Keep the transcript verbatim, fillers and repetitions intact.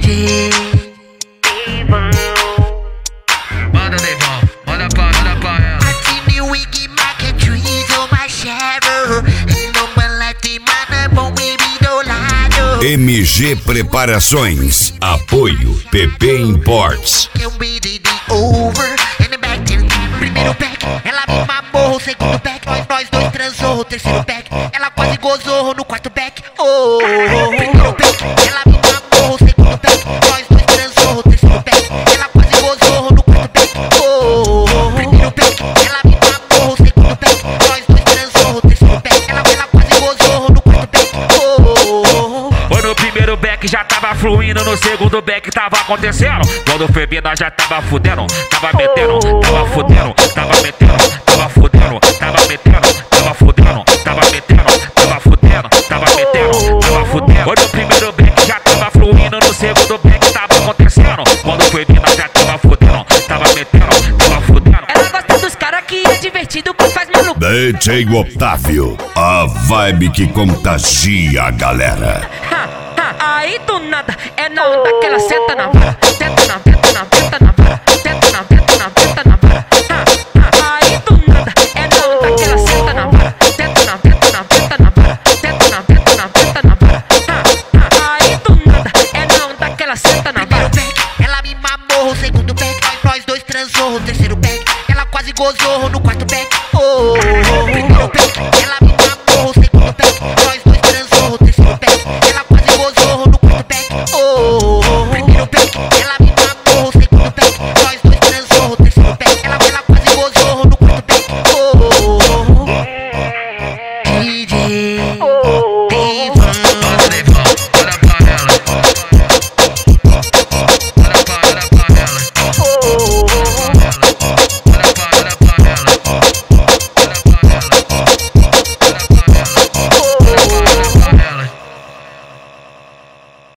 D J Manda, Deivão, manda pra, manda pra ela. I see me wiggy market trees on my shadow. E no balete, mano, é bom baby do lado. M G Preparações. Apoio P P Imports. Eu me dei over. In the back, primeiro back, ela me mamou. Segundo back, nós, nós dois transou. Terceiro back, ela quase gozou no quarto back. Oh, primeiro back, ela me mamou. Segundo back, nós dois transou. Terceiro back, ela quase gozou no quarto back. Oh, primeiro back, ela me mamou. Segundo back, nós dois transou. Terceiro back, ela, ela quase gozou no quarto back. Oh, Foi no primeiro back, já tava fluindo. No segundo back tava acontecendo. Quando foi vir, nós já tava fudendo. Tava metendo, tava fudendo. Tava metendo, tava fudendo. Tava metendo, tava fudendo. Tava metendo, tava fudendo. Tava metendo, tava fudendo. Foi no primeiro back, já tava fluindo. No segundo back tava acontecendo. Quando foi vir, nós já tava fudendo. Tava metendo, tava fudendo. Ela gosta dos caras que é divertido, que faz maluco. D J Otávio. A vibe que contagia a galera. Ha, ha, aí do nada é na onda que ela senta na vara. Senta na, senta na, senta na vara. Senta na, senta na, senta na vara. Ha, ha, aí do nada é na onda que ela senta na vara. Senta na, senta na, senta na vara. Senta na, senta na, senta na vara. Ha, ha, aí do nada é na onda que ela senta na vara. primeiro back, ela me mamou. Segundo back, nós, nós dois transou. Terceiro back, ela quase gozou no quarto